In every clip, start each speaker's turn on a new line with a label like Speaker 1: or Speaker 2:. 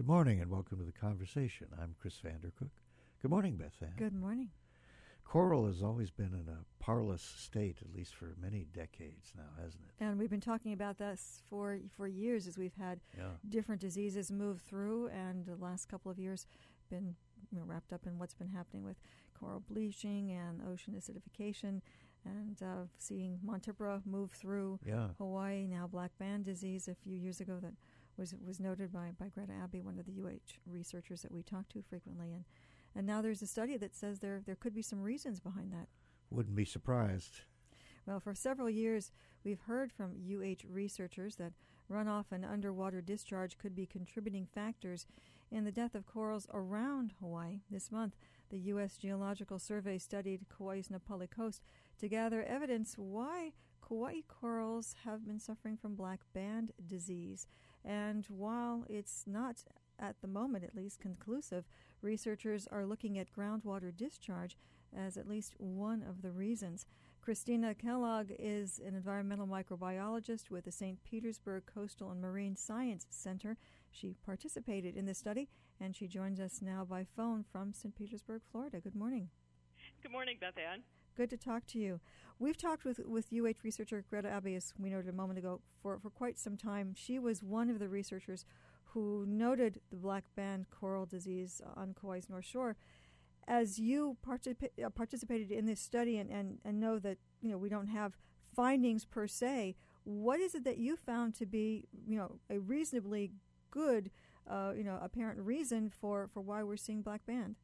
Speaker 1: morning and welcome to the conversation. I'm Chris Vandercook. Good morning, Beth Ann.
Speaker 2: Good morning.
Speaker 1: Coral has always been in a parlous state, at least for many decades now, hasn't it?
Speaker 2: And we've been talking about this for years as we've had different diseases move through, and the last couple of years been wrapped up in what's been happening with coral bleaching and ocean acidification, and seeing Montipora move through Hawaii, now black band disease a few years ago that was noted by Greta Abbey, one of the UH researchers that we talk to frequently. And now there's a study that says there could be some reasons behind that.
Speaker 1: Wouldn't be surprised.
Speaker 2: Well, for several years, we've heard from UH researchers that runoff and underwater discharge could be contributing factors in the death of corals around Hawaii. This month, the U.S. Geological Survey studied Kauai's Na Pali coast to gather evidence why Kauai corals have been suffering from black band disease. And while it's not, at the moment at least, conclusive, researchers are looking at groundwater discharge as at least one of the reasons. Christina Kellogg is an environmental microbiologist with the St. Petersburg Coastal and Marine Science Center. She participated in this study, and she joins us now by phone from St. Petersburg, Florida. Good morning.
Speaker 3: Good morning, Beth Ann.
Speaker 2: Good to talk to you. We've talked with UH researcher Greta Abbey, as we noted a moment ago, for quite some time. She was one of the researchers who noted the black band coral disease on Kauai's North Shore. As you participated in this study and know that we don't have findings per se, what is it that you found to be a reasonably good apparent reason for why we're seeing black band?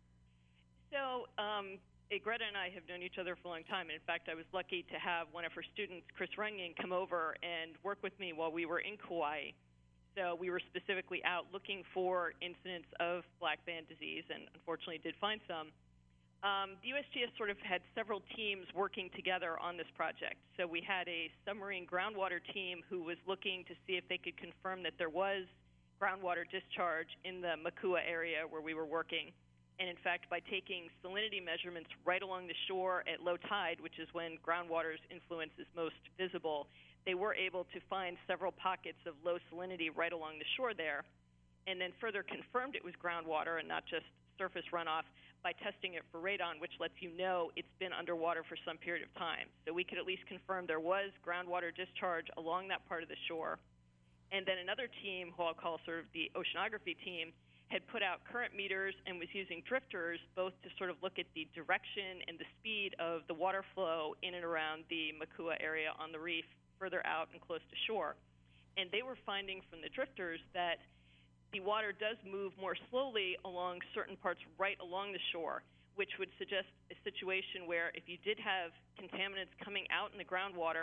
Speaker 3: So Greta and I have known each other for a long time. And in fact, I was lucky to have one of her students, Chris Runyon, come over and work with me while we were in Kauai. So we were specifically out looking for incidents of black band disease, and unfortunately did find some. The USGS sort of had several teams working together on this project. So we had a submarine groundwater team who was looking to see if they could confirm that there was groundwater discharge in the Makua area where we were working. And in fact, by taking salinity measurements right along the shore at low tide, which is when groundwater's influence is most visible, they were able to find several pockets of low salinity right along the shore there, and then further confirmed it was groundwater and not just surface runoff by testing it for radon, which lets you know it's been underwater for some period of time. So we could at least confirm there was groundwater discharge along that part of the shore. And then another team, who I'll call sort of the oceanography team, had put out current meters and was using drifters both to sort of look at the direction and the speed of the water flow in and around the Makua area on the reef further out and close to shore. And they were finding from the drifters that the water does move more slowly along certain parts right along the shore, which would suggest a situation where if you did have contaminants coming out in the groundwater,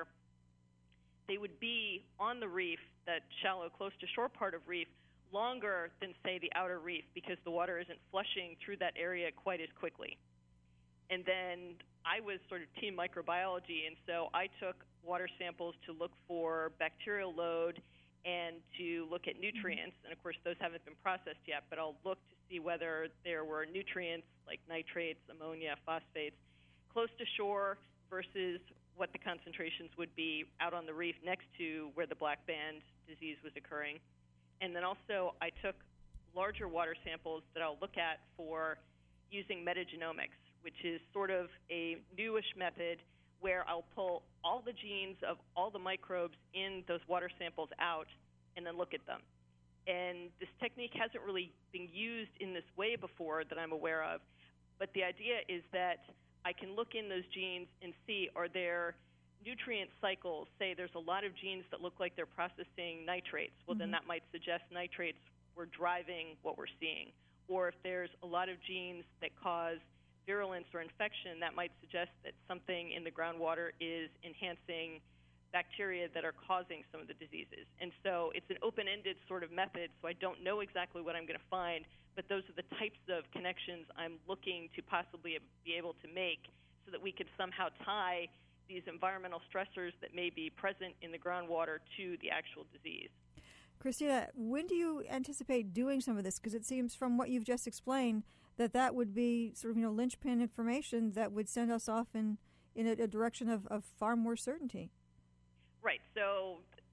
Speaker 3: they would be on the reef, that shallow, close to shore part of reef, longer than, say, the outer reef, because the water isn't flushing through that area quite as quickly. And then I was sort of team microbiology, and so I took water samples to look for bacterial load and to look at nutrients. And, of course, those haven't been processed yet, but I'll look to see whether there were nutrients like nitrates, ammonia, phosphates, close to shore versus what the concentrations would be out on the reef next to where the black band disease was occurring. And then also I took larger water samples that I'll look at for using metagenomics, which is sort of a newish method where I'll pull all the genes of all the microbes in those water samples out and then look at them. And this technique hasn't really been used in this way before that I'm aware of, but the idea is that I can look in those genes and see, are there nutrient cycles? Say there's a lot of genes that look like they're processing nitrates. Well, then that might suggest nitrates were driving what we're seeing. Or if there's a lot of genes that cause virulence or infection, that might suggest that something in the groundwater is enhancing bacteria that are causing some of the diseases. And so it's an open-ended sort of method, so I don't know exactly what I'm going to find, but those are the types of connections I'm looking to possibly be able to make so that we could somehow tie these environmental stressors that may be present in the groundwater to the actual disease.
Speaker 2: Christina, when do you anticipate doing some of this? Because it seems from what you've just explained that would be sort of, linchpin information that would send us off in a direction of far more certainty.
Speaker 3: Right. So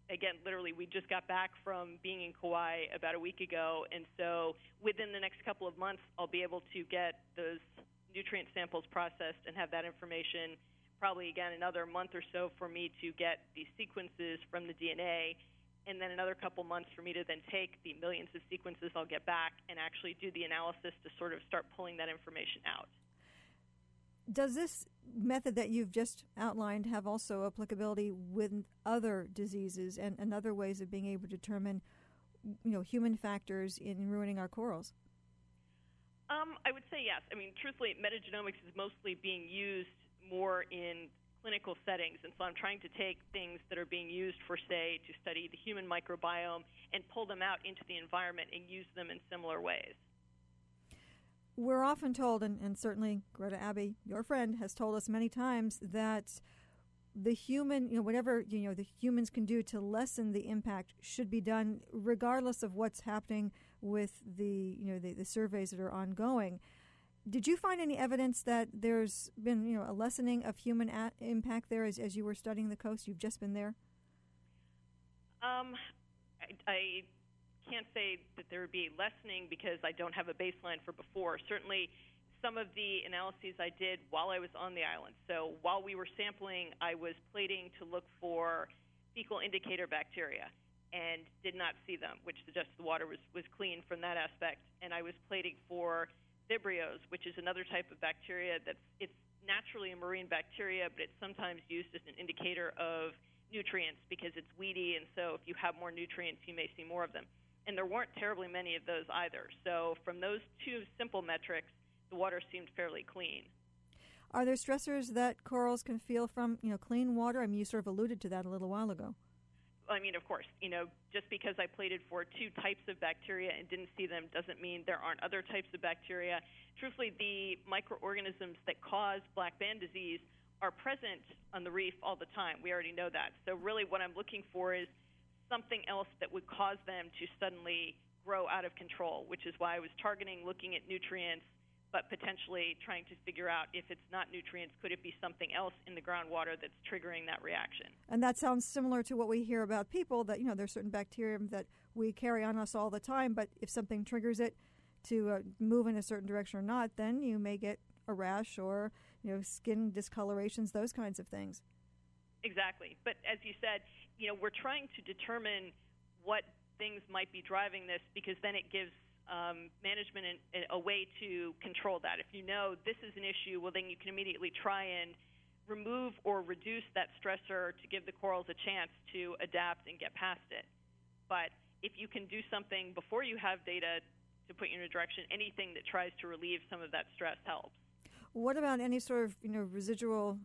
Speaker 3: again, literally, we just got back from being in Kauai about a week ago, and so within the next couple of months, I'll be able to get those nutrient samples processed and have that information. Probably, again, another month or so for me to get the sequences from the DNA, and then another couple months for me to then take the millions of sequences I'll get back and actually do the analysis to sort of start pulling that information out.
Speaker 2: Does this method that you've just outlined have also applicability with other diseases and other ways of being able to determine, human factors in ruining our corals?
Speaker 3: I would say yes. I mean, truthfully, metagenomics is mostly being used more in clinical settings, and so I'm trying to take things that are being used for, say, to study the human microbiome and pull them out into the environment and use them in similar ways.
Speaker 2: We're often told, and certainly Greta Abbey, your friend, has told us many times that the human, whatever the humans can do to lessen the impact should be done regardless of what's happening with the surveys that are ongoing. Did you find any evidence that there's been a lessening of human impact there as you were studying the coast? You've just been there.
Speaker 3: I can't say that there would be lessening because I don't have a baseline for before. Certainly, some of the analyses I did while I was on the island. So while we were sampling, I was plating to look for fecal indicator bacteria and did not see them, which suggests the water was clean from that aspect. And I was plating for Vibrios, which is another type of bacteria it's naturally a marine bacteria, but it's sometimes used as an indicator of nutrients because it's weedy, and so if you have more nutrients, you may see more of them. And there weren't terribly many of those either. So from those two simple metrics, the water seemed fairly clean.
Speaker 2: Are there stressors that corals can feel from, clean water? I mean, you sort of alluded to that a little while ago.
Speaker 3: I mean, of course, just because I plated for two types of bacteria and didn't see them doesn't mean there aren't other types of bacteria. Truthfully, the microorganisms that cause black band disease are present on the reef all the time. We already know that. So really what I'm looking for is something else that would cause them to suddenly grow out of control, which is why I was targeting looking at nutrients, but potentially trying to figure out if it's not nutrients, could it be something else in the groundwater that's triggering that reaction?
Speaker 2: And that sounds similar to what we hear about people, that, there's certain bacteria that we carry on us all the time, but if something triggers it to move in a certain direction or not, then you may get a rash or, skin discolorations, those kinds of things.
Speaker 3: Exactly. But as you said, we're trying to determine what things might be driving this because then it gives management a way to control that. If you know this is an issue, well, then you can immediately try and remove or reduce that stressor to give the corals a chance to adapt and get past it. But if you can do something before you have data to put you in a direction, anything that tries to relieve some of that stress helps.
Speaker 2: What about any sort of residual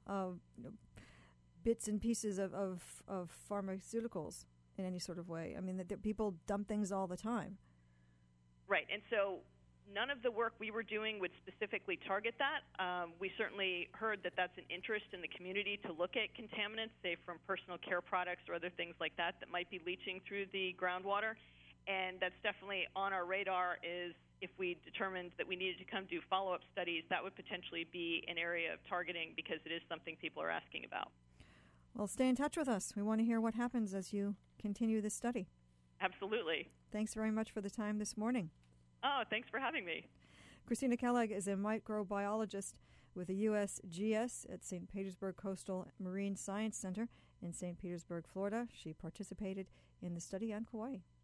Speaker 2: bits and pieces of pharmaceuticals in any sort of way? I mean, that people dump things all the time.
Speaker 3: Right, and so none of the work we were doing would specifically target that. We certainly heard that that's an interest in the community to look at contaminants, say from personal care products or other things like that might be leaching through the groundwater. And that's definitely on our radar is if we determined that we needed to come do follow-up studies, that would potentially be an area of targeting because it is something people are asking about.
Speaker 2: Well, stay in touch with us. We want to hear what happens as you continue this study.
Speaker 3: Absolutely.
Speaker 2: Thanks very much for the time this morning.
Speaker 3: Oh, thanks for having me.
Speaker 2: Christina Kellogg is a microbiologist with the USGS at St. Petersburg Coastal Marine Science Center in St. Petersburg, Florida. She participated in the study on Kauai.